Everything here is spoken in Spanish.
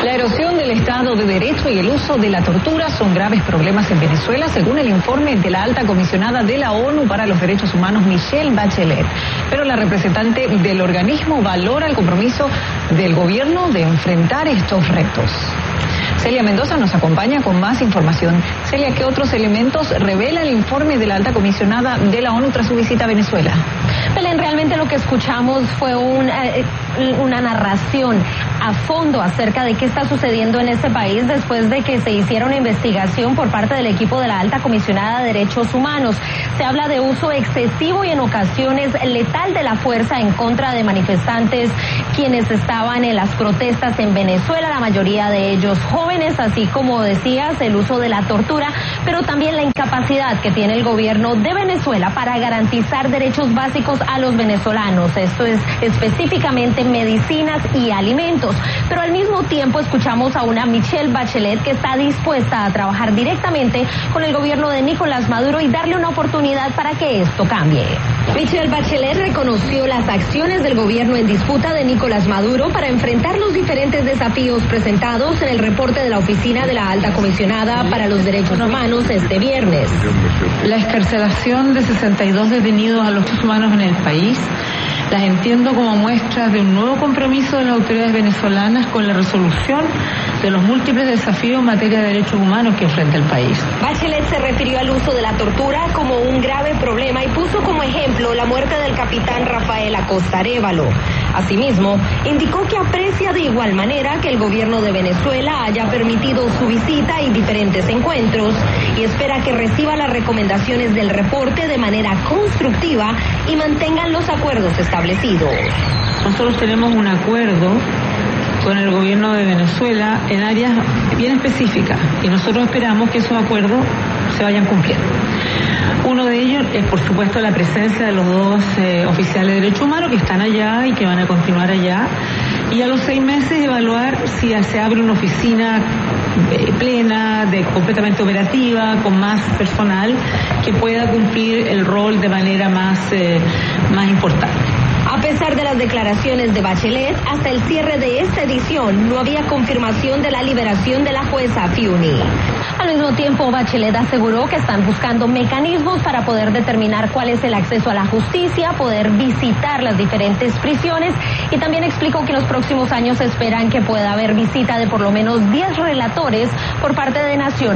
La erosión del Estado de Derecho y el uso de la tortura son graves problemas en Venezuela, según el informe de la alta comisionada de la ONU para los Derechos Humanos, Michelle Bachelet. Pero la representante del organismo valora el compromiso del gobierno de enfrentar estos retos. Celia Mendoza nos acompaña con más información. Celia, ¿qué otros elementos revela el informe de la alta comisionada de la ONU tras su visita a Venezuela? Belén, realmente lo que escuchamos fue una narración a fondo acerca de qué está sucediendo en este país después de que se hiciera una investigación por parte del equipo de la alta comisionada de Derechos Humanos. Se habla de uso excesivo y en ocasiones letal de la fuerza en contra de manifestantes quienes estaban en las protestas en Venezuela, la mayoría de ellos jóvenes, así como decías, el uso de la tortura, pero también la incapacidad que tiene el gobierno de Venezuela para garantizar derechos básicos a los venezolanos. Esto es específicamente medicinas y alimentos. Pero al mismo tiempo escuchamos a una Michelle Bachelet que está dispuesta a trabajar directamente con el gobierno de Nicolás Maduro y darle una oportunidad para que esto cambie. Michelle Bachelet reconoció las acciones del gobierno en disputa de Nicolás Maduro para enfrentar los diferentes desafíos presentados en el reporte de la Oficina de la Alta Comisionada para los Derechos Humanos este viernes. La excarcelación de 62 detenidos a los derechos humanos en el país las entiendo como muestras de un nuevo compromiso de las autoridades venezolanas con la resolución de los múltiples desafíos en materia de derechos humanos que enfrenta el país. Bachelet se refirió al uso de la tortura como un grave problema y puso como ejemplo la muerte del capitán Rafael Acosta Arévalo. Asimismo, indicó que aprecia de igual manera que el gobierno de Venezuela haya permitido su visita y diferentes encuentros y espera que reciba las recomendaciones del reporte de manera constructiva y mantengan los acuerdos establecidos. Nosotros tenemos un acuerdo con el gobierno de Venezuela en áreas bien específicas y nosotros esperamos que esos acuerdos se vayan cumpliendo. Uno de ellos es, por supuesto, la presencia de los dos oficiales de derechos humanos que están allá y que van a continuar allá. Y a los 6 meses evaluar si se abre una oficina plena, completamente operativa, con más personal, que pueda cumplir el rol de manera más importante. A pesar de las declaraciones de Bachelet, hasta el cierre de esta edición no había confirmación de la liberación de la jueza Fiuni. Al mismo tiempo, Bachelet aseguró que están buscando mecanismos para poder determinar cuál es el acceso a la justicia, poder visitar las diferentes prisiones y también explicó que en los próximos años esperan que pueda haber visita de por lo menos 10 relatores por parte de naciones